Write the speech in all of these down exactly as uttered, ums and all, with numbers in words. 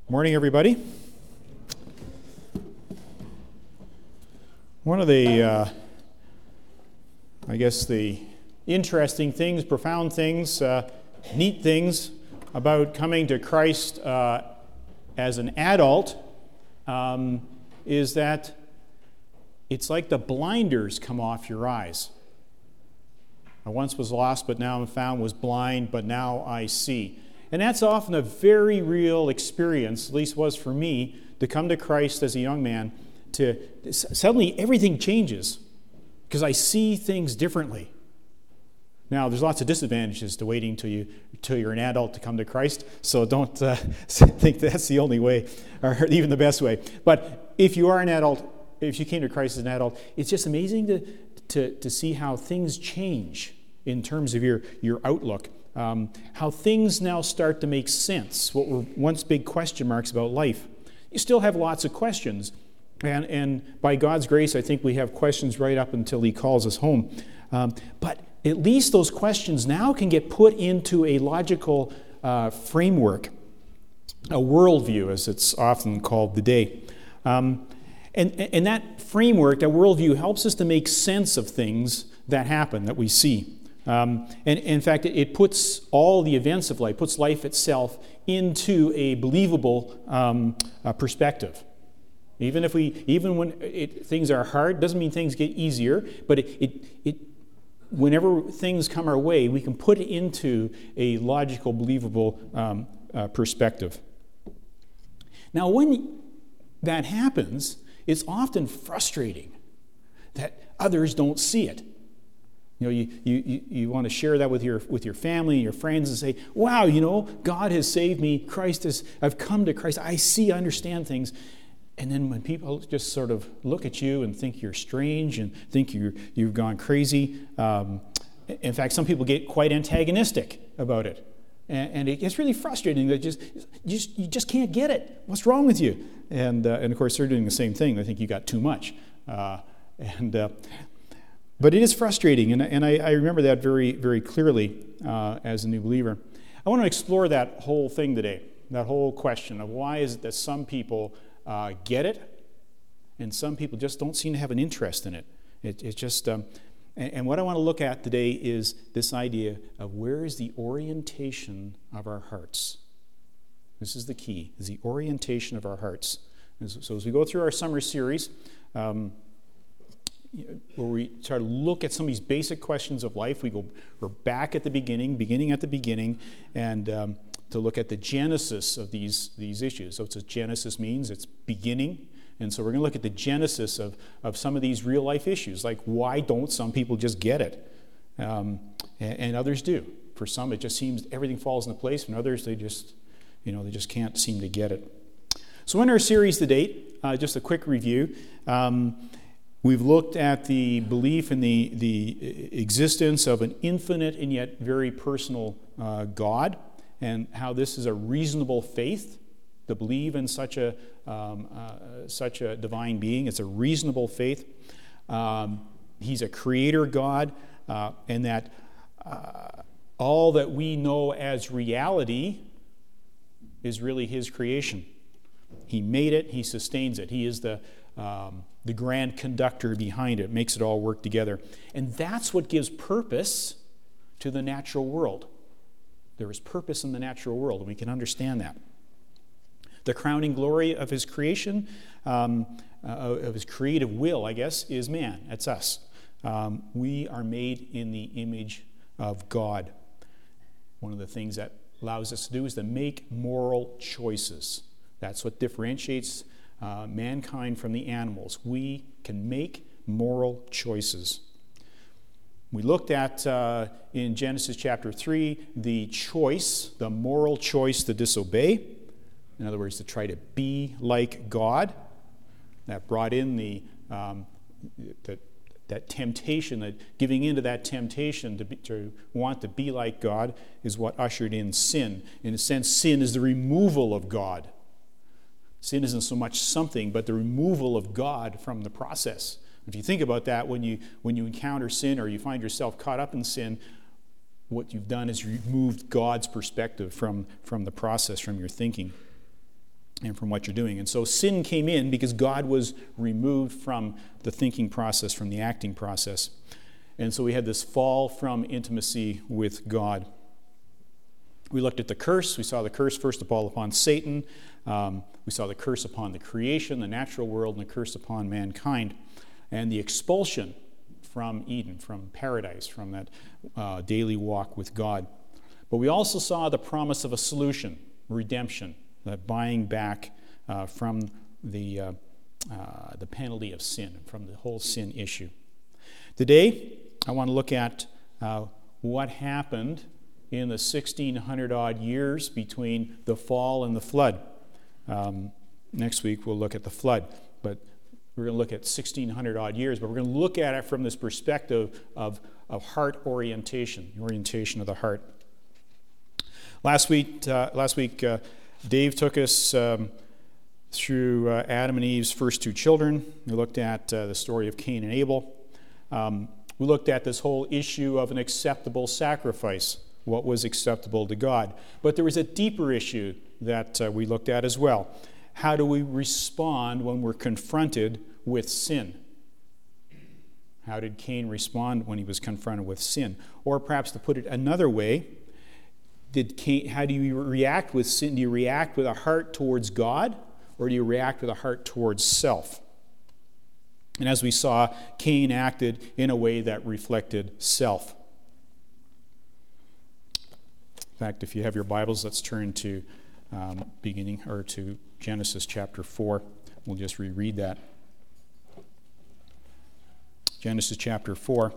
Morning, everybody. One of the, uh, I guess, the interesting things, profound things, uh, neat things about coming to Christ uh, as an adult um, is that it's like the blinders come off your eyes. I once was lost, but now I'm found, was blind, but now I see. And that's often a very real experience, at least was for me, to come to Christ as a young man. To suddenly everything changes because I see things differently. Now, there's lots of disadvantages to waiting till you till you're an adult to come to Christ, so don't uh, think that's the only way, or even the best way. But if you are an adult, if you came to Christ as an adult, it's just amazing to to, to see how things change in terms of your your outlook. Um, how things now start to make sense, what were once big question marks about life. You still have lots of questions, and, and by God's grace, I think we have questions right up until He calls us home. Um, but at least those questions now can get put into a logical uh, framework, a worldview, as it's often called today. Um, and, and that framework, that worldview, helps us to make sense of things that happen, that we see. Um, and, and in fact, it, it puts all the events of life, puts life itself into a believable um, uh, perspective. Even if we, even when it, things are hard, doesn't mean things get easier. But it, it, it, whenever things come our way, we can put it into a logical, believable um, uh, perspective. Now, when that happens, it's often frustrating that others don't see it. You know, you, you, you want to share that with your with your family and your friends and say, wow, you know, God has saved me. Christ has, I've come to Christ. I see, I understand things. And then when people just sort of look at you and think you're strange and think you're, you've gone crazy, um, in fact, some people get quite antagonistic about it. And, and it gets really frustrating. That just, you just you just can't get it. What's wrong with you? And, uh, and of course, they're doing the same thing. They think you got too much. Uh, and... Uh, But it is frustrating, and, and I, I remember that very, very clearly uh, as a new believer. I want to explore that whole thing today, that whole question of why is it that some people uh, get it and some people just don't seem to have an interest in it. It, it just, um, and, and what I want to look at today is this idea of where is the orientation of our hearts. This is the key, is the orientation of our hearts. So as we go through our summer series, um, where we try to look at some of these basic questions of life. We go, we're back at the beginning, beginning at the beginning, and um, to look at the genesis of these, these issues. So it's a genesis means it's beginning, and so we're going to look at the genesis of, of some of these real life issues, like why don't some people just get it, um, and, and others do. For some, it just seems everything falls into place, and others they just, you know, they just can't seem to get it. So in our series to date, uh, just a quick review. Um, We've looked at the belief in the, the existence of an infinite and yet very personal uh, God, and how this is a reasonable faith to believe in such a um, uh, such a divine being. It's a reasonable faith. Um, he's a creator God, uh, and that uh, all that we know as reality is really His creation. He made it. He sustains it. He is the um, the grand conductor behind it, makes it all work together. And that's what gives purpose to the natural world. There is purpose in the natural world, and we can understand that. The crowning glory of His creation, um, uh, of His creative will, I guess, is man. That's us. Um, we are made in the image of God. One of the things that allows us to do is to make moral choices. That's what differentiates Uh, mankind from the animals. We can make moral choices. We looked at, uh, in Genesis chapter three, the choice, the moral choice to disobey. In other words, to try to be like God. That brought in the, um, the that temptation, that giving into that temptation to, be, to want to be like God is what ushered in sin. In a sense, sin is the removal of God. Sin isn't so much something, but the removal of God from the process. If you think about that, when you when you encounter sin or you find yourself caught up in sin, what you've done is removed God's perspective from, from the process, from your thinking. and from what you're doing. And so sin came in because God was removed from the thinking process, from the acting process. And so we had this fall from intimacy with God. We looked at the curse. We saw the curse first of all upon Satan. Um, we saw the curse upon the creation, the natural world, and the curse upon mankind. And the expulsion from Eden, from paradise, from that uh, daily walk with God. But we also saw the promise of a solution, redemption, that buying back uh, from the, uh, uh, the penalty of sin, from the whole sin issue. Today, I want to look at uh, what happened in the sixteen hundred odd years between the fall and the flood. Um, next week, we'll look at the flood, but we're going to look at sixteen hundred odd years, but we're going to look at it from this perspective of, of heart orientation, the orientation of the heart. Last week, uh, last week, uh, Dave took us um, through uh, Adam and Eve's first two children. We looked at uh, the story of Cain and Abel. Um, we looked at this whole issue of an acceptable sacrifice, what was acceptable to God. But there was a deeper issue that uh, we looked at as well. How do we respond when we're confronted with sin? How did Cain respond when he was confronted with sin? Or perhaps to put it another way, Did Cain, how do you react with sin? Do you react with a heart towards God, or do you react with a heart towards self? And as we saw, Cain acted in a way that reflected self. In fact, if you have your Bibles, let's turn to um, beginning or to Genesis chapter four. We'll just reread that. Genesis chapter four,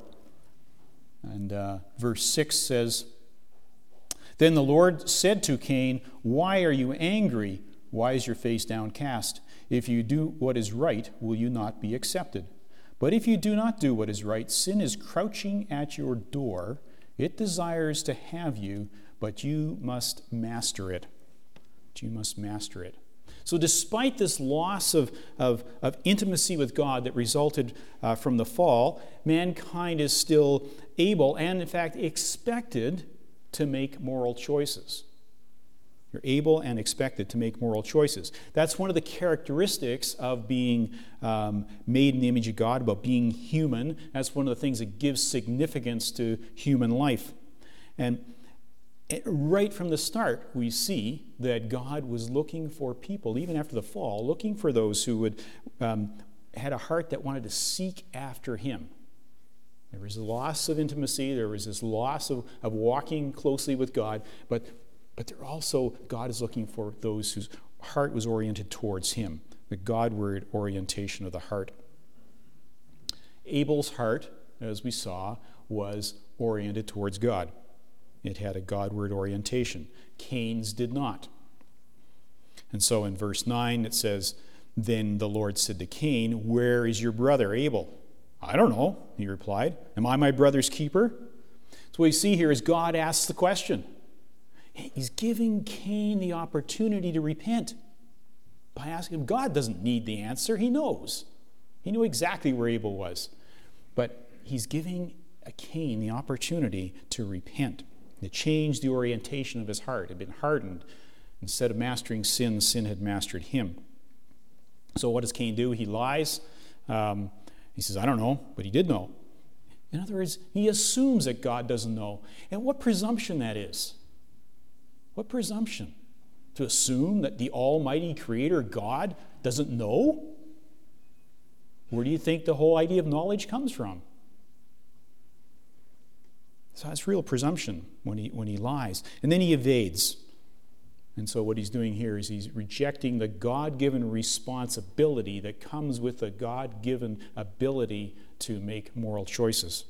and uh, verse six says, "Then the Lord said to Cain, 'Why are you angry? Why is your face downcast? If you do what is right, will you not be accepted? But if you do not do what is right, sin is crouching at your door. It desires to have you, but you must master it.'" But you must master it. So despite this loss of, of, of intimacy with God that resulted uh, from the fall, mankind is still able and, in fact, expected to make moral choices. You're able and expected to make moral choices. That's one of the characteristics of being um, made in the image of God, about being human. That's one of the things that gives significance to human life. And right from the start, we see that God was looking for people, even after the fall, looking for those who would um, had a heart that wanted to seek after Him. There was a loss of intimacy. There was this loss of, of walking closely with God. But, but there also, God is looking for those whose heart was oriented towards Him, the Godward orientation of the heart. Abel's heart, as we saw, was oriented towards God. It had a Godward orientation. Cain's did not. And so in verse nine it says, "Then the Lord said to Cain, 'Where is your brother Abel?' 'I don't know,' he replied. 'Am I my brother's keeper?'" So what we see here is God asks the question. He's giving Cain the opportunity to repent by asking him. God doesn't need the answer. He knows. He knew exactly where Abel was. But he's giving Cain the opportunity to repent, to change the orientation of his heart. It had been hardened. Instead of mastering sin, sin had mastered him. So what does Cain do? He lies. Um, he says, "I don't know," but he did know. In other words, he assumes that God doesn't know. And what presumption that is. What presumption? To assume that the Almighty Creator, God, doesn't know? Where do you think the whole idea of knowledge comes from? So that's real presumption when he, when he lies. And then he evades. And so what he's doing here is he's rejecting the God-given responsibility that comes with the God-given ability to make moral choices.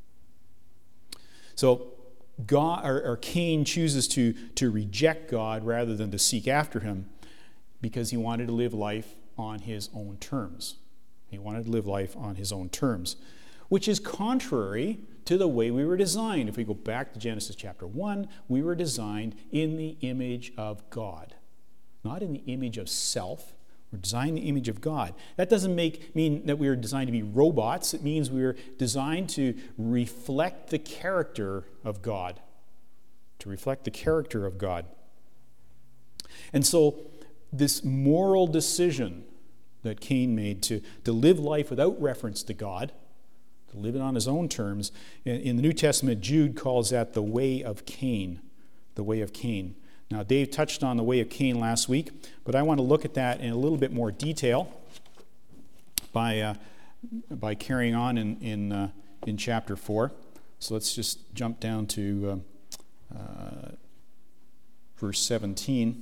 So God, or, or Cain chooses to, to reject God rather than to seek after him because he wanted to live life on his own terms. He wanted to live life on his own terms, which is contrary to the way we were designed. If we go back to Genesis chapter one, we were designed in the image of God, not in the image of self. We're designed in the image of God. That doesn't make mean that we were designed to be robots. It means we were designed to reflect the character of God, to reflect the character of God. And so this moral decision that Cain made to, to live life without reference to God, to live it on his own terms, in, in the New Testament, Jude calls that the way of Cain, the way of Cain. Now, Dave touched on the way of Cain last week, but I want to look at that in a little bit more detail by uh, by carrying on in in, uh, in chapter four. So let's just jump down to uh, uh, verse seventeen.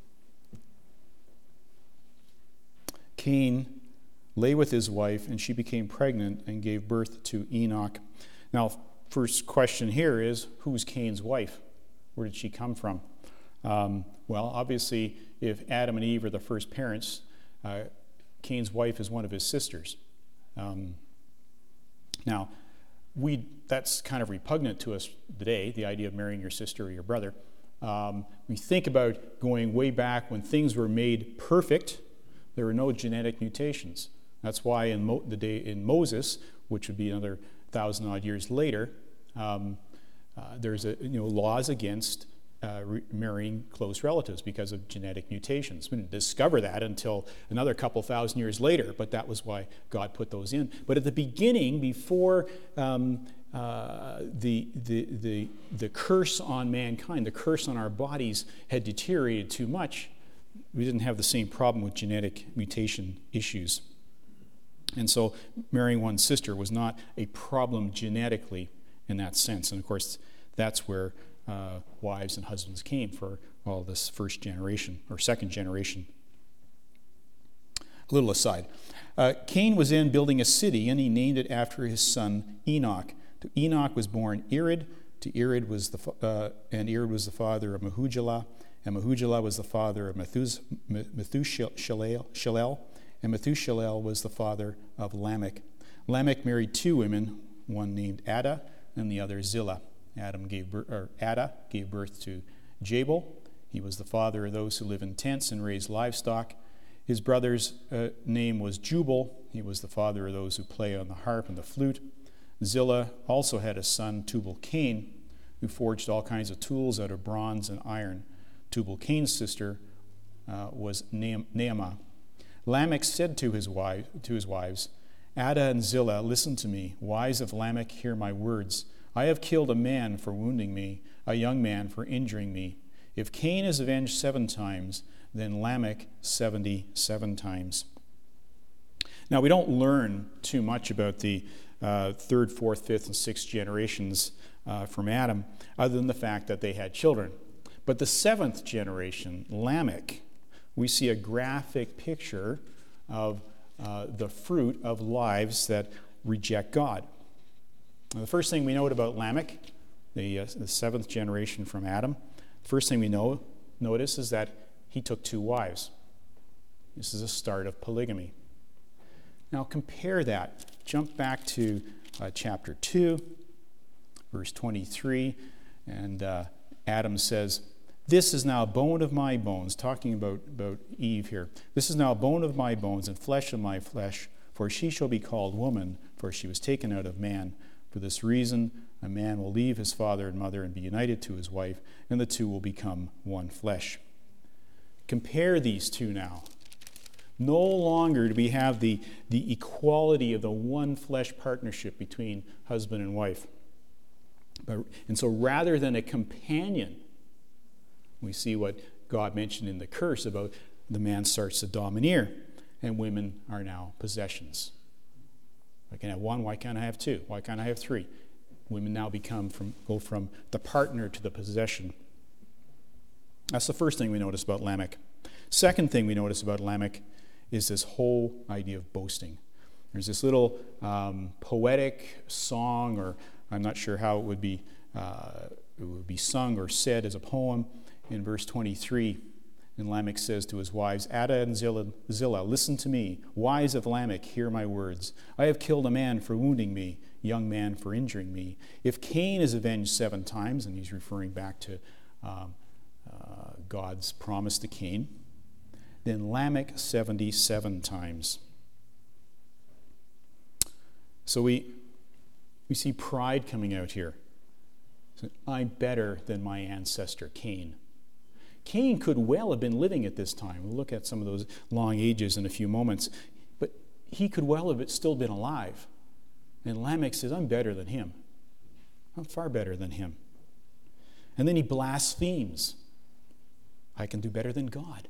Cain lay with his wife, and she became pregnant and gave birth to Enoch. Now, first question here is, who's Cain's wife? Where did she come from? Um, well, obviously, if Adam and Eve are the first parents, uh, Cain's wife is one of his sisters. Um, now, we that's kind of repugnant to us today, the idea of marrying your sister or your brother. Um, we think about going way back when things were made perfect. There were no genetic mutations. That's why in Mo- the day in Moses, which would be another thousand odd years later, um, uh, there's a, you know laws against Uh, re- marrying close relatives because of genetic mutations. We didn't discover that until another couple thousand years later, but that was why God put those in. But at the beginning, before um, uh, the, the, the, the curse on mankind, the curse on our bodies had deteriorated too much, we didn't have the same problem with genetic mutation issues. And so marrying one's sister was not a problem genetically in that sense. And of course, that's where Uh, wives and husbands came for all this first generation or second generation. A little aside. Uh, Cain was in building a city, and he named it after his son Enoch. To Enoch was born Irad. To Irad was the uh, and Irad was the father of Mehujalah, and Mehujalah was the father of Methus, Methushalel, and Methushalel was the father of Lamech. Lamech married two women, one named Ada and the other Zillah. Adam gave birth, or Ada gave birth to Jabal. He was the father of those who live in tents and raise livestock. His brother's uh, name was Jubal. He was the father of those who play on the harp and the flute. Zillah also had a son, Tubal-Cain, who forged all kinds of tools out of bronze and iron. Tubal-Cain's sister uh, was Naamah. Lamech said to his wife, to his wives, Ada and Zillah, listen to me. Wives of Lamech, hear my words. I have killed a man for wounding me, a young man for injuring me. If Cain is avenged seven times, then Lamech seventy-seven times. Now, we don't learn too much about the uh, third, fourth, fifth, and sixth generations uh, from Adam, other than the fact that they had children. But the seventh generation, Lamech, we see a graphic picture of uh, the fruit of lives that reject God. Now, the first thing we note about Lamech, the, uh, the seventh generation from Adam, first thing we know, notice is that he took two wives. This is a start of polygamy. Now compare that. Jump back to uh, chapter two, verse twenty-three, and uh, Adam says, This is now bone of my bones, talking about, about Eve here. This is now bone of my bones and flesh of my flesh, for she shall be called woman, for she was taken out of man. For this reason, a man will leave his father and mother and be united to his wife, and the two will become one flesh. Compare these two now. No longer do we have the, the equality of the one flesh partnership between husband and wife. But, and so rather than a companion, we see what God mentioned in the curse about the man starts to domineer, and women are now possessions. I can have one, why can't I have two? Why can't I have three? Women now become from go from the partner to the possession. That's the first thing we notice about Lamech. Second thing we notice about Lamech is this whole idea of boasting. There's this little um, poetic song, or I'm not sure how it would be uh, it would be sung or said as a poem in verse twenty-three. And Lamech says to his wives, Ada and Zillah, Zillah, listen to me. Wives of Lamech, hear my words. I have killed a man for wounding me, young man for injuring me. If Cain is avenged seven times, and he's referring back to um, uh, God's promise to Cain, then Lamech seventy-seven times. So we we see pride coming out here. So, I'm better than my ancestor Cain. Cain could well have been living at this time. We'll look at some of those long ages in a few moments. But he could well have still been alive. And Lamech says, I'm better than him. I'm far better than him. And then he blasphemes. I can do better than God.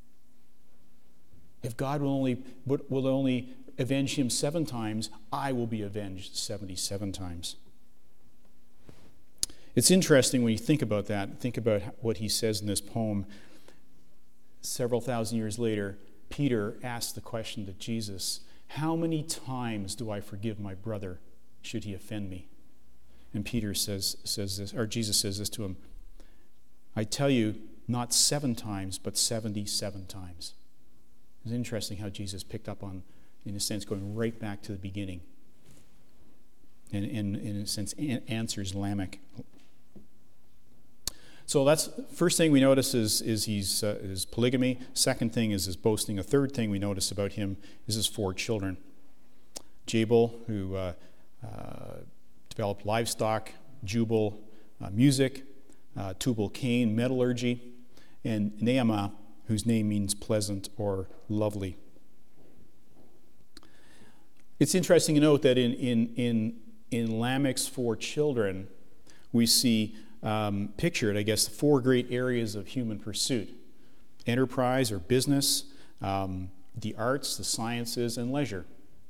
If God will only, will only avenge him seven times, I will be avenged seventy-seven times. It's interesting when you think about that, think about what he says in this poem. Several thousand years later, Peter asked the question to Jesus, how many times do I forgive my brother should he offend me? And Peter says, says this, or Jesus says this to him, I tell you, not seven times, but seventy-seven times. It's interesting how Jesus picked up on, in a sense, going right back to the beginning. And, and in a sense, answers Lamech. So that's first thing we notice is, is he's uh, is polygamy. Second thing is his boasting. A third thing we notice about him is his four children. Jabal, who uh, uh, developed livestock, Jubal, uh, music, uh, Tubal-Cain, metallurgy, and Naamah, whose name means pleasant or lovely. It's interesting to note that in in in, in Lamech's four children, we see um, pictured, I guess, four great areas of human pursuit: enterprise or business, um, the arts, the sciences, and leisure.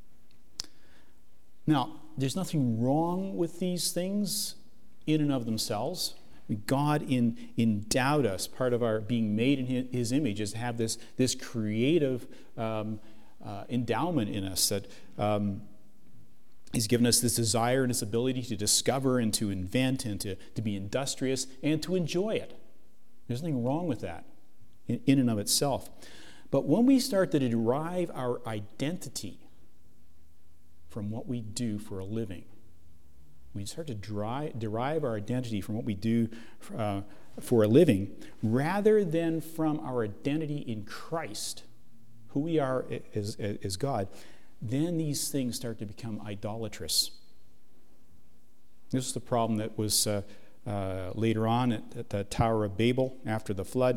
Now, there's nothing wrong with these things in and of themselves. God in, endowed us, part of our being made in his image is to have this, this creative um, uh, endowment in us that um, he's given us this desire and this ability to discover and to invent and to, to be industrious and to enjoy it. There's nothing wrong with that in, in and of itself. But when we start to derive our identity from what we do for a living, we start to dry, derive our identity from what we do uh, for a living, rather than from our identity in Christ, who we are as, as God, then these things start to become idolatrous. This is the problem that was uh, uh, later on at, at the Tower of Babel after the flood.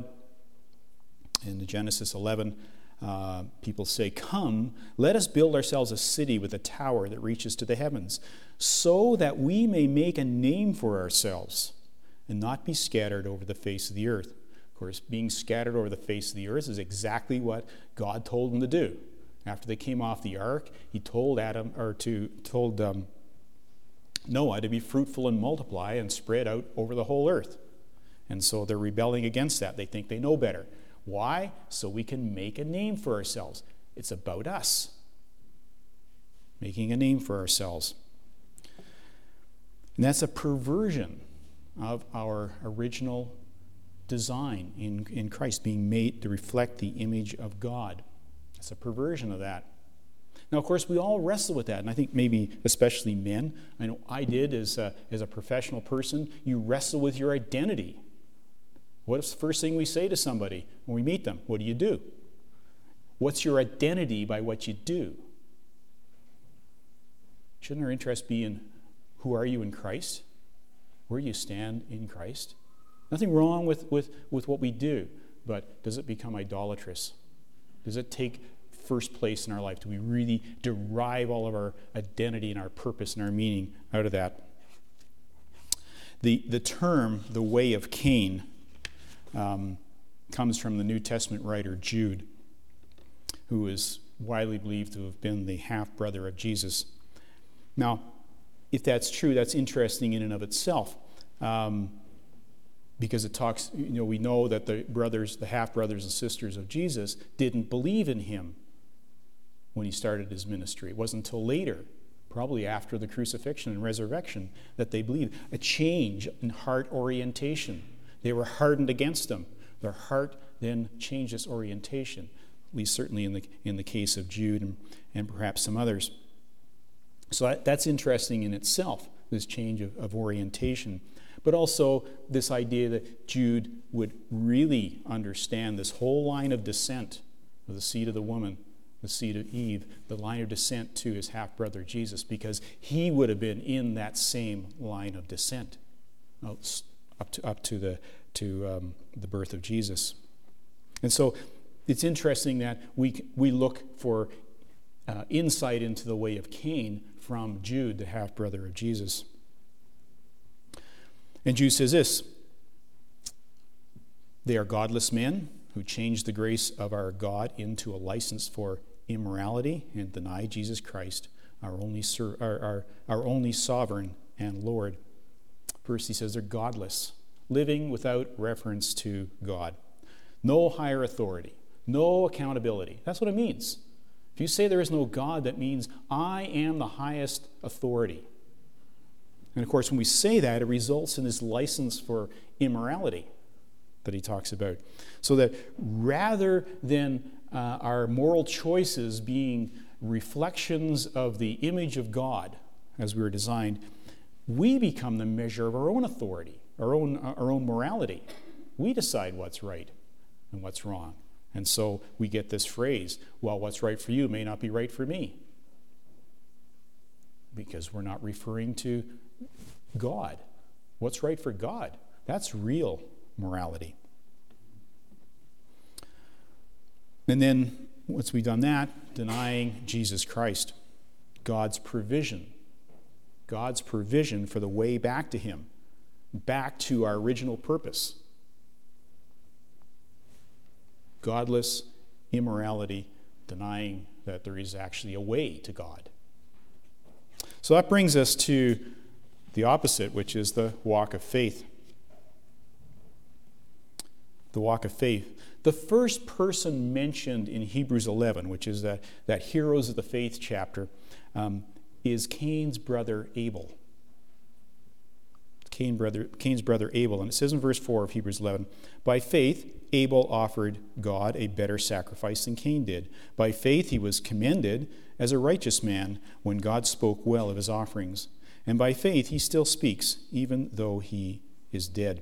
In Genesis eleven, uh, people say, come, let us build ourselves a city with a tower that reaches to the heavens, so that we may make a name for ourselves and not be scattered over the face of the earth. Of course, being scattered over the face of the earth is exactly what God told them to do. After they came off the ark, he told Adam, or to told um, Noah to be fruitful and multiply and spread out over the whole earth. And so they're rebelling against that. They think they know better. Why? So we can make a name for ourselves. It's about us. Making a name for ourselves. And that's a perversion of our original design in, in Christ, being made to reflect the image of God. It's a perversion of that. Now, of course, we all wrestle with that, and I think maybe especially men. I know I did as a, as a professional person. You wrestle with your identity. What's the first thing we say to somebody when we meet them? What do you do? What's your identity by what you do? Shouldn't our interest be in who are you in Christ? Where you stand in Christ? Nothing wrong with, with, with what we do, but does it become idolatrous? Does it take first place in our life? Do we really derive all of our identity and our purpose and our meaning out of that? The, the term, the way of Cain, um, comes from the New Testament writer Jude, who is widely believed to have been the half-brother of Jesus. Now, if that's true, that's interesting in and of itself, um, because it talks, you know, we know that the brothers, the half-brothers and sisters of Jesus didn't believe in him when he started his ministry. It wasn't until later, probably after the crucifixion and resurrection, that they believed. A change in heart orientation. They were hardened against him. Their heart then changed its orientation, at least certainly in the in the case of Jude and, and perhaps some others. So that, that's interesting in itself, this change of, of orientation. But also this idea that Jude would really understand this whole line of descent of the seed of the woman, the seed of Eve, the line of descent to his half-brother Jesus, because he would have been in that same line of descent up to, up to the to um, the birth of Jesus. And so it's interesting that we we look for uh, insight into the way of Cain from Jude, the half-brother of Jesus. And Jude says this: they are godless men who change the grace of our God into a license for immorality and deny Jesus Christ, our only, ser- our, our, our only sovereign and Lord. First, he says they're godless, living without reference to God. No higher authority, no accountability. That's what it means. If you say there is no God, that means I am the highest authority. And of course, when we say that, it results in this license for immorality that he talks about. So that rather than uh, our moral choices being reflections of the image of God as we were designed, we become the measure of our own authority, our own, our own morality. We decide what's right and what's wrong. And so we get this phrase, well, what's right for you may not be right for me. Because we're not referring to God. What's right for God? That's real morality. And then, once we've done that, denying Jesus Christ, God's provision. God's provision for the way back to him, back to our original purpose. Godless immorality, denying that there is actually a way to God. So that brings us to the opposite, which is the walk of faith. The walk of faith. The first person mentioned in Hebrews eleven, which is that, that Heroes of the Faith chapter, um, is Cain's brother Abel. Cain brother, Cain's brother Abel. And it says in verse four of Hebrews eleven, by faith Abel offered God a better sacrifice than Cain did. By faith he was commended as a righteous man when God spoke well of his offerings. And by faith he still speaks, even though he is dead.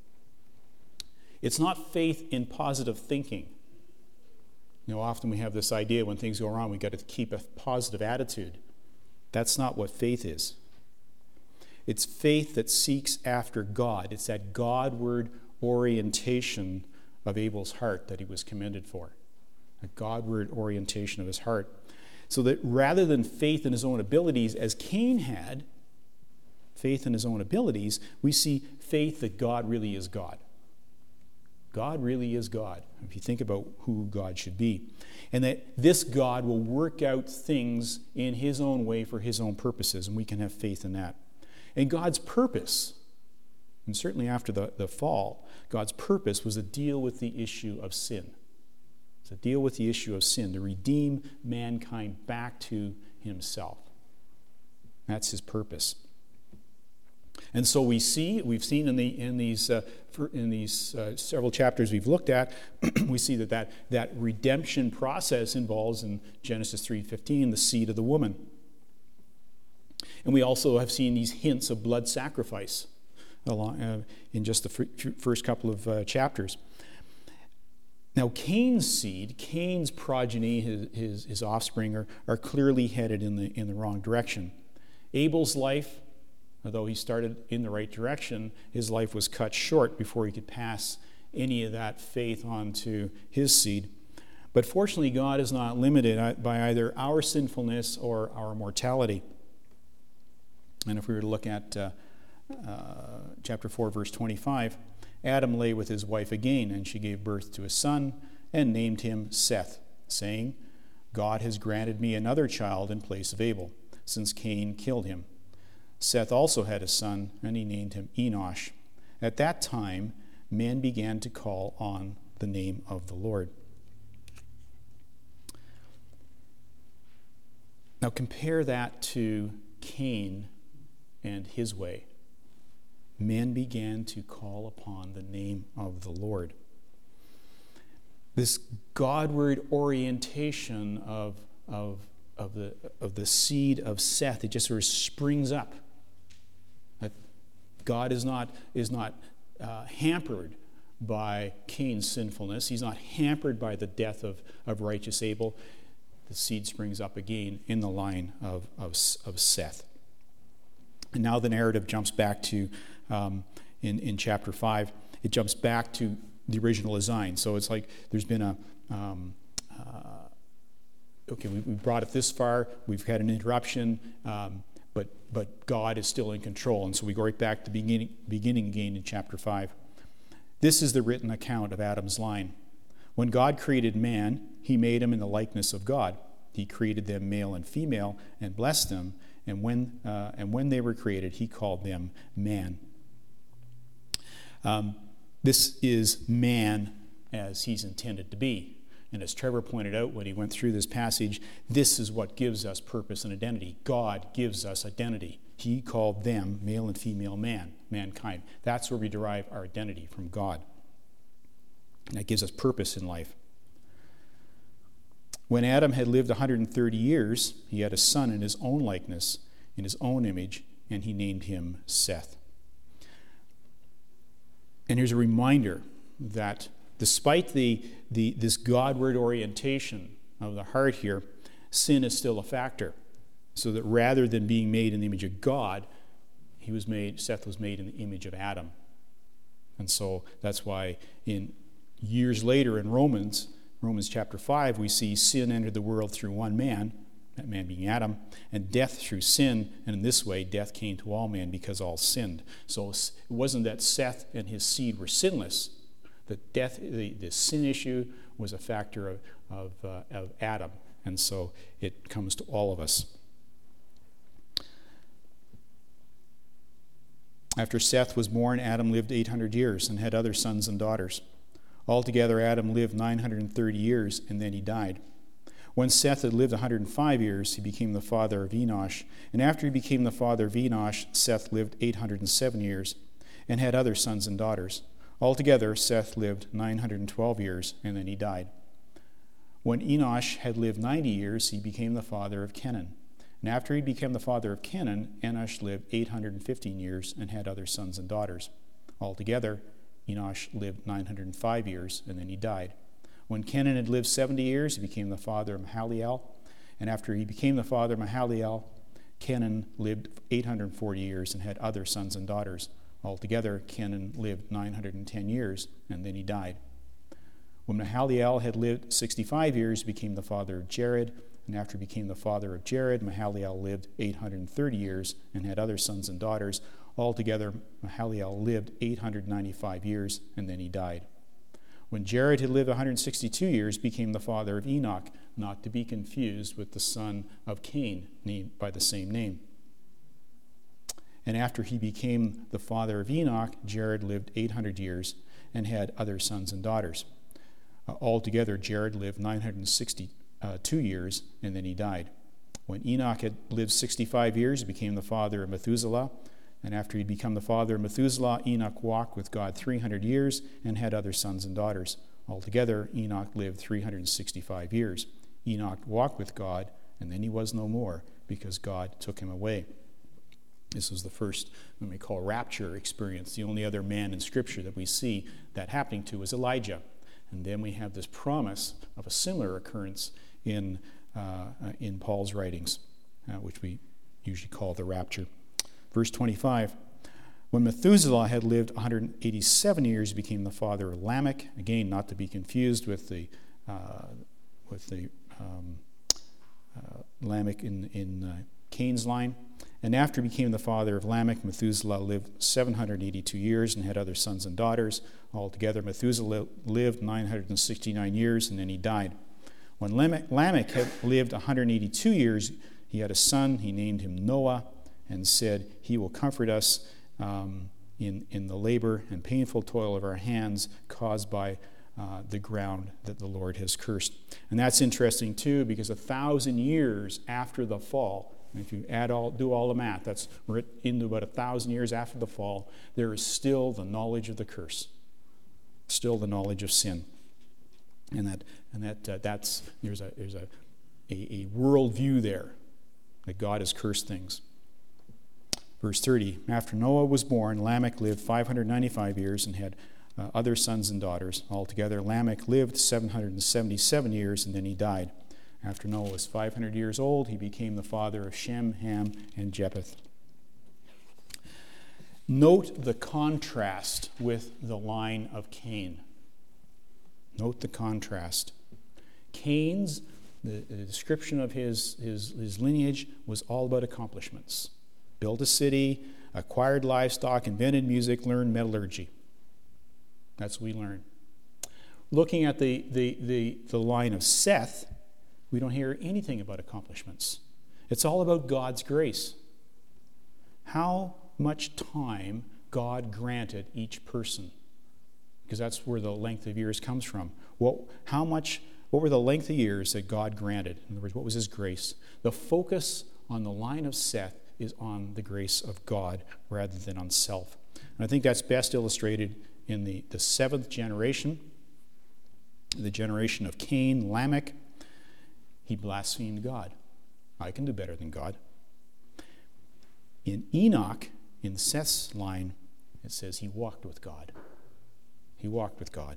It's not faith in positive thinking. You know, often we have this idea when things go wrong, we've got to keep a positive attitude. That's not what faith is. It's faith that seeks after God. It's that Godward orientation of Abel's heart that he was commended for. A Godward orientation of his heart. So that rather than faith in his own abilities, as Cain had, faith in his own abilities, we see faith that God really is God. God really is God, if you think about who God should be. And that this God will work out things in his own way for his own purposes, and we can have faith in that. And God's purpose, and certainly after the, the fall, God's purpose was to deal with the issue of sin. To deal with the issue of sin, to redeem mankind back to himself. That's his purpose. And so we see, we've seen in the in these uh, in these uh, several chapters we've looked at, we see that, that that redemption process involves in Genesis three fifteen the seed of the woman. And we also have seen these hints of blood sacrifice along, uh, in just the f- first couple of uh, chapters. Now, Cain's seed, Cain's progeny, his, his, his offspring, are, are clearly headed in the, in the wrong direction. Abel's life, although he started in the right direction, his life was cut short before he could pass any of that faith on to his seed. But fortunately, God is not limited by either our sinfulness or our mortality. And if we were to look at uh, uh, chapter four, verse twenty-five, Adam lay with his wife again, and she gave birth to a son and named him Seth, saying, God has granted me another child in place of Abel, since Cain killed him. Seth also had a son, and he named him Enosh. At that time, men began to call on the name of the Lord. Now compare that to Cain and his way. Men began to call upon the name of the Lord. This Godward orientation of, of, of, the, of the seed of Seth, it just sort of springs up. That God is not, is not uh, hampered by Cain's sinfulness. He's not hampered by the death of, of righteous Abel. The seed springs up again in the line of, of, of Seth. And now the narrative jumps back to um, in, in chapter five. it jumps back to the original design. So it's like there's been a, um, uh, okay, we, we brought it this far, we've had an interruption, um, but but God is still in control. And so we go right back to the beginning, beginning again in chapter five. This is the written account of Adam's line. When God created man, he made him in the likeness of God. He created them male and female and blessed them. And when, uh, and when they were created, he called them man. Um, this is man as he's intended to be. And as Trevor pointed out when he went through this passage, this is what gives us purpose and identity. God gives us identity. He called them male and female man, mankind. That's where we derive our identity, from God. And that gives us purpose in life. When Adam had lived one hundred thirty years, he had a son in his own likeness, in his own image, and he named him Seth. And here's a reminder that despite the, the this Godward orientation of the heart here, sin is still a factor. So that rather than being made in the image of God, he was made, Seth was made in the image of Adam. And so that's why in years later in Romans, Romans chapter five, we see sin entered the world through one man, that man being Adam, and death through sin, and in this way death came to all men because all sinned. So it wasn't that Seth and his seed were sinless. The death, the, the sin issue was a factor of, of, uh, of Adam, and so it comes to all of us. After Seth was born, Adam lived eight hundred years and had other sons and daughters. Altogether, Adam lived nine hundred thirty years, and then he died. When Seth had lived one hundred five years, he became the father of Enosh. And after he became the father of Enosh, Seth lived eight hundred seven years and had other sons and daughters. Altogether, Seth lived nine hundred twelve years, and then he died. When Enosh had lived ninety years, he became the father of Kenan. And after he became the father of Kenan, Enosh lived eight hundred fifteen years and had other sons and daughters. Altogether, Enosh lived nine hundred five years, and then he died. When Kenan had lived seventy years, he became the father of Mahalalel. And after he became the father of Mahalalel, Kenan lived eight hundred forty years and had other sons and daughters. Altogether, Kenan lived nine hundred ten years, and then he died. When Mahalalel had lived sixty-five years, he became the father of Jared. And after he became the father of Jared, Mahalalel lived eight hundred thirty years and had other sons and daughters. Altogether, Mahalalel lived eight hundred ninety-five years, and then he died. When Jared had lived one hundred sixty-two years, became the father of Enoch, not to be confused with the son of Cain, named by the same name. And after he became the father of Enoch, Jared lived eight hundred years and had other sons and daughters. Uh, altogether, Jared lived nine hundred sixty-two years, and then he died. When Enoch had lived sixty-five years, he became the father of Methuselah. And after he'd become the father of Methuselah, Enoch walked with God three hundred years and had other sons and daughters. Altogether, Enoch lived three hundred sixty-five years. Enoch walked with God, and then he was no more, because God took him away. This was the first, what we call, rapture experience. The only other man in Scripture that we see that happening to is Elijah. And then we have this promise of a similar occurrence in, uh, in Paul's writings, uh, which we usually call the rapture. Verse twenty-five, when Methuselah had lived one hundred eighty-seven years, he became the father of Lamech. Again, not to be confused with the uh, with the um, uh, Lamech in, in uh, Cain's line. And after he became the father of Lamech, Methuselah lived seven hundred eighty-two years and had other sons and daughters. Altogether, Methuselah lived nine hundred sixty-nine years, and then he died. When Lamech had lived one hundred eighty-two years, he had a son. He named him Noah, and said, he will comfort us um, in, in the labor and painful toil of our hands caused by uh, the ground that the Lord has cursed. And that's interesting too, because a thousand years after the fall, and if you add all, do all the math, that's we're into about a thousand years after the fall, there is still the knowledge of the curse, still the knowledge of sin. And that and that uh, that's there's a there's a, a, a worldview there that God has cursed things. Verse thirty, after Noah was born, Lamech lived five hundred ninety-five years and had uh, other sons and daughters. Altogether, Lamech lived seven hundred seventy-seven years, and then he died. After Noah was five hundred years old, he became the father of Shem, Ham, and Japheth. Note the contrast with the line of Cain. Note the contrast. Cain's, the, the description of his, his, his lineage was all about accomplishments. Built a city, acquired livestock, invented music, learned metallurgy. That's what we learn. Looking at the, the, the, the line of Seth, we don't hear anything about accomplishments. It's all about God's grace. How much time God granted each person, because that's where the length of years comes from. What, how much, what were the length of years that God granted? In other words, what was his grace? The focus on the line of Seth is on the grace of God rather than on self. And I think that's best illustrated in the, the seventh generation, the generation of Cain, Lamech. He blasphemed God. I can do better than God. In Enoch, in Seth's line, it says he walked with God. He walked with God.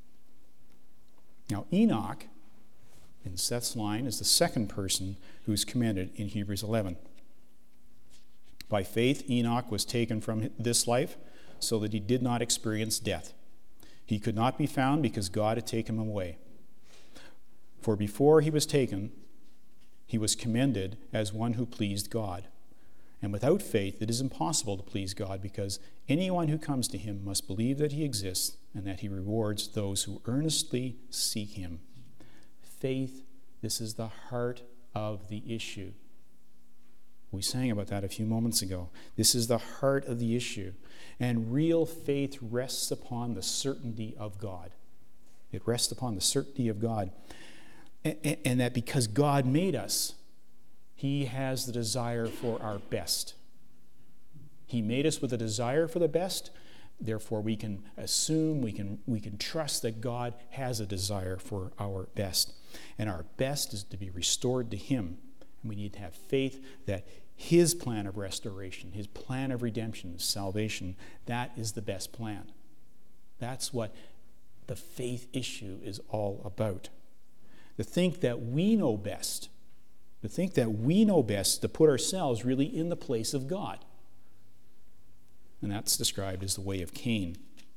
Now, Enoch, in Seth's line, is the second person who's commended in Hebrews eleven. By faith, Enoch was taken from this life so that he did not experience death. He could not be found because God had taken him away. For before he was taken, he was commended as one who pleased God. And without faith, it is impossible to please God, because anyone who comes to him must believe that he exists and that he rewards those who earnestly seek him. Faith, this is the heart of the issue. We sang about that a few moments ago. This is the heart of the issue. And real faith rests upon the certainty of God. It rests upon the certainty of God. And, and that because God made us, he has the desire for our best. He made us with a desire for the best. Therefore, we can assume, we can, we can trust that God has a desire for our best. And our best is to be restored to him. And we need to have faith that his plan of restoration, his plan of redemption, salvation, that is the best plan. That's what the faith issue is all about. To think that we know best, to think that we know best, to put ourselves really in the place of God. And that's described as the way of Cain.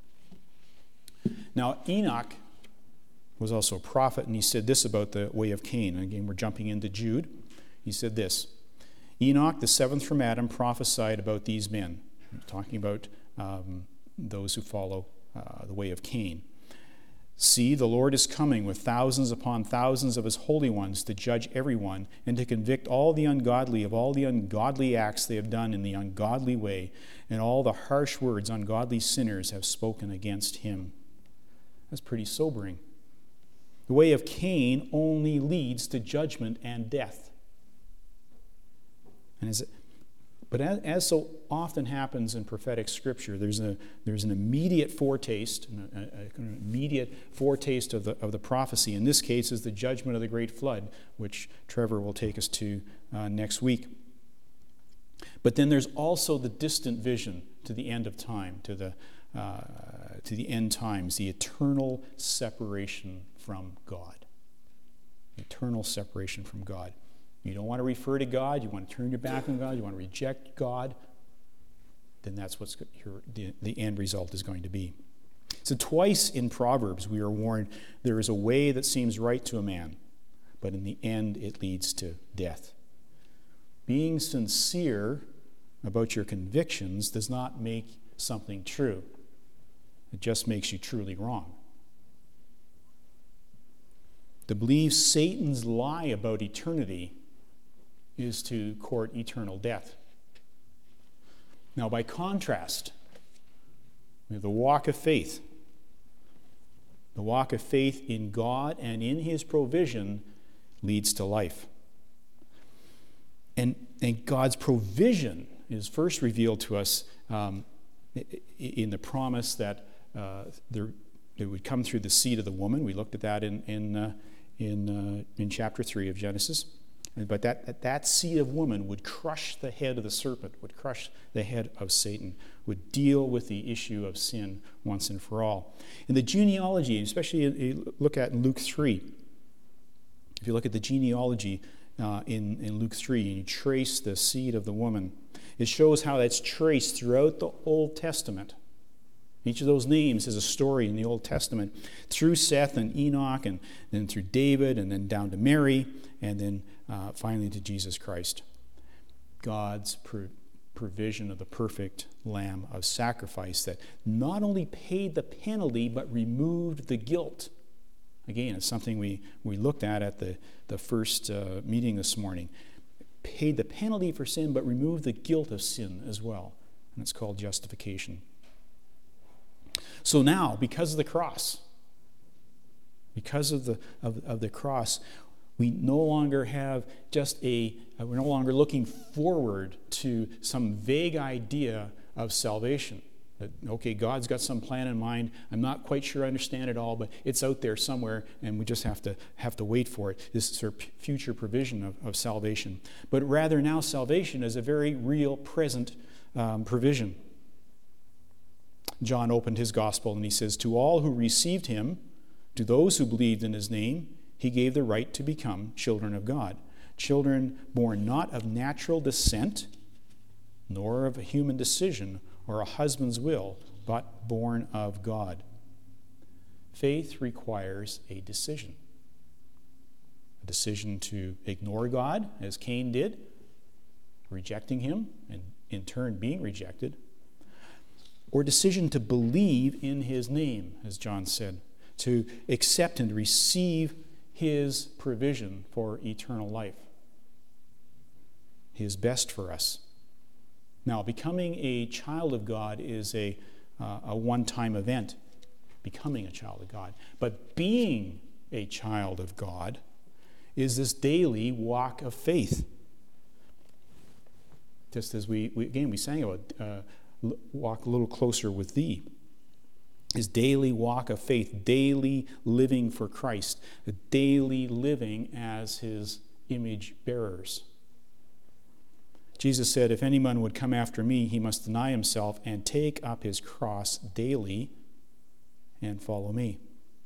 Now, Enoch was also a prophet, and he said this about the way of Cain. And again, we're jumping into Jude. He said this: Enoch, the seventh from Adam, prophesied about these men, talking about um, those who follow uh, the way of Cain. See, the Lord is coming with thousands upon thousands of his holy ones to judge everyone and to convict all the ungodly of all the ungodly acts they have done in the ungodly way and all the harsh words ungodly sinners have spoken against him. That's pretty sobering. The way of Cain only leads to judgment and death. And as, but as, as so often happens in prophetic scripture, there's a there's an immediate foretaste, an, a, a, an immediate foretaste of the of the prophecy. In this case, is the judgment of the great flood, which Trevor will take us to uh, next week. But then there's also the distant vision to the end of time, to the uh, to the end times, the eternal separation from God. Eternal separation from God. You don't want to refer to God, you want to turn your back on God, you want to reject God, then that's what the, the end result is going to be. So twice in Proverbs we are warned, there is a way that seems right to a man, but in the end it leads to death. Being sincere about your convictions does not make something true. It just makes you truly wrong. To believe Satan's lie about eternity is to court eternal death. Now, by contrast, we have the walk of faith. The walk of faith in God and in his provision leads to life. And, and God's provision is first revealed to us um, in the promise that uh, there, it would come through the seed of the woman. We looked at that in, in, uh, in, uh, in chapter three of Genesis. But that, that that seed of woman would crush the head of the serpent, would crush the head of Satan, would deal with the issue of sin once and for all. In the genealogy, especially you look at in Luke three, if you look at the genealogy uh, in, in Luke three and you trace the seed of the woman, It shows how that's traced throughout the Old Testament. Each of those names is a story in the Old Testament. Through Seth and Enoch, and then through David, and then down to Mary, and then uh, finally to Jesus Christ. God's pro- provision of the perfect lamb of sacrifice that not only paid the penalty, but removed the guilt. Again, it's something we, we looked at at the, the first uh, meeting this morning. Paid the penalty for sin, but removed the guilt of sin as well. And it's called justification. So now, because of the cross, because of the of, of the cross, we no longer have just a, we're no longer looking forward to some vague idea of salvation. That, okay, God's got some plan in mind. I'm not quite sure I understand it all, but it's out there somewhere, and we just have to have to wait for it. This is our future provision of, of salvation. But rather now salvation is a very real, present um, provision. John opened his gospel and he says, "To all who received him, to those who believed in his name, he gave the right to become children of God. Children born not of natural descent, nor of a human decision or a husband's will, but born of God." Faith requires a decision. A decision to ignore God, as Cain did, rejecting him, and in turn being rejected. Or decision to believe in his name, as John said, to accept and receive his provision for eternal life, his best for us. Now, becoming a child of God is a, uh, a one-time event, becoming a child of God. But being a child of God is this daily walk of faith. Just as we, we again, we sang about uh, walk a little closer with thee. His daily walk of faith, daily living for Christ, a daily living as his image bearers. Jesus said, "If anyone would come after me, he must deny himself and take up his cross daily and follow me."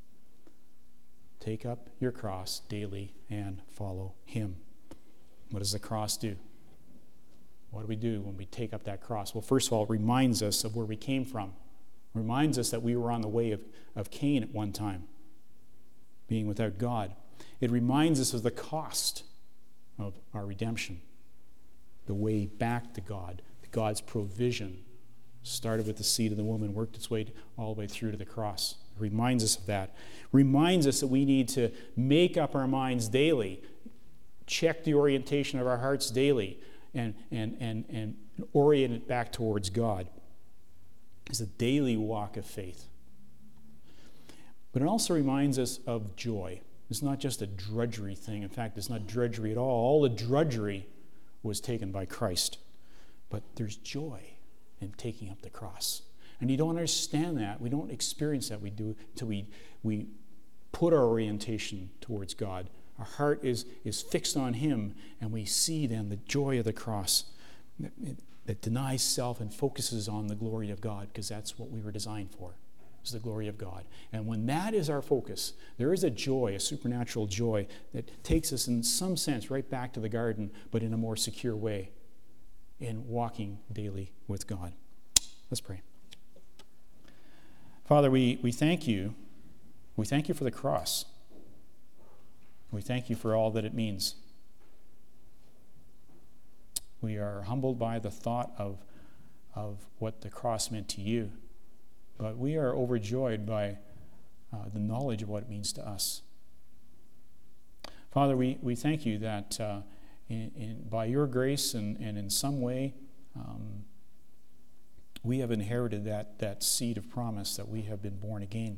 Take up your cross daily and follow him. What does the cross do? What do we do when we take up that cross? Well, first of all, it reminds us of where we came from. It reminds us that we were on the way of, of Cain at one time, being without God. It reminds us of the cost of our redemption, the way back to God, God's provision. Started with the seed of the woman, worked its way all the way through to the cross. It reminds us of that. Reminds us that we need to make up our minds daily, check the orientation of our hearts daily, and, and, and, and orient it back towards God. It's a daily walk of faith. But it also reminds us of joy. It's not just a drudgery thing. In fact, it's not drudgery at all. All the drudgery was taken by Christ. But there's joy in taking up the cross. And you don't understand that. We don't experience that. We do until we, we put our orientation towards God. Our heart is, is fixed on him, and we see then the joy of the cross that, that denies self and focuses on the glory of God, because that's what we were designed for, is the glory of God. And when that is our focus, there is a joy, a supernatural joy, that takes us in some sense right back to the garden, but in a more secure way, in walking daily with God. Let's pray. Father, we, we thank you. We thank you for the cross. We thank you for all that it means. We are humbled by the thought of, of what the cross meant to you, but we are overjoyed by uh, the knowledge of what it means to us. Father, we, we thank you that uh, in, in, by your grace and, and in some way, um, we have inherited that, that seed of promise, that we have been born again.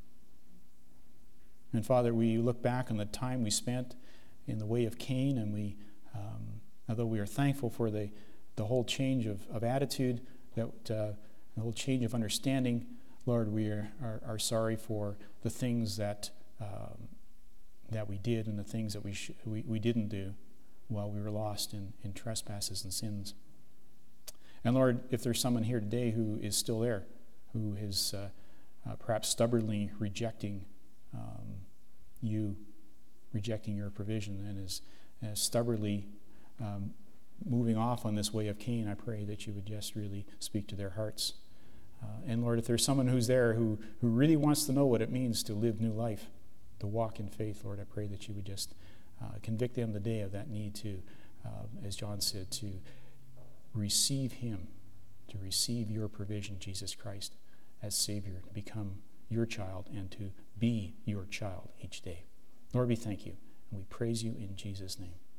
And Father, we look back on the time we spent in the way of Cain, and we, um, although we are thankful for the, the whole change of, of attitude, that uh, the whole change of understanding, Lord, we are, are, are sorry for the things that um, that we did and the things that we, sh- we we didn't do while we were lost in, in trespasses and sins. And Lord, if there's someone here today who is still there, who is uh, uh, perhaps stubbornly rejecting Um, you, rejecting your provision, and is, is stubbornly um, moving off on this way of Cain, I pray that you would just really speak to their hearts. Uh, and Lord, if there's someone who's there who, who really wants to know what it means to live new life, to walk in faith, Lord, I pray that you would just uh, convict them today of that need to, uh, as John said, to receive him, to receive your provision, Jesus Christ, as Savior, to become your child and to be your child each day. Lord, we thank you and we praise you in Jesus' name.